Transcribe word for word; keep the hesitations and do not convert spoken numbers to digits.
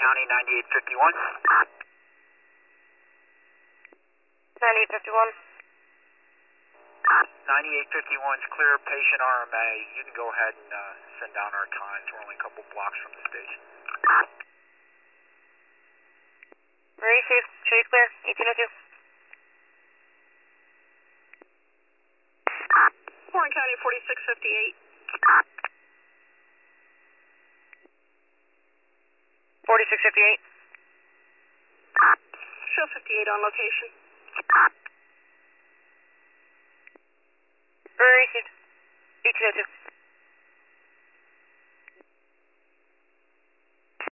County, ninety-eight fifty-one. ninety-eight fifty-one. ninety-eight fifty-one's clear, patient R M A. You can go ahead and uh, send down our times. We're only a couple blocks from the station. Received. Show you clear. eighteen oh two. Warren County, forty-six fifty-eight. forty-six fifty-eight. Show fifty-eight on location. Received. eighteen oh two.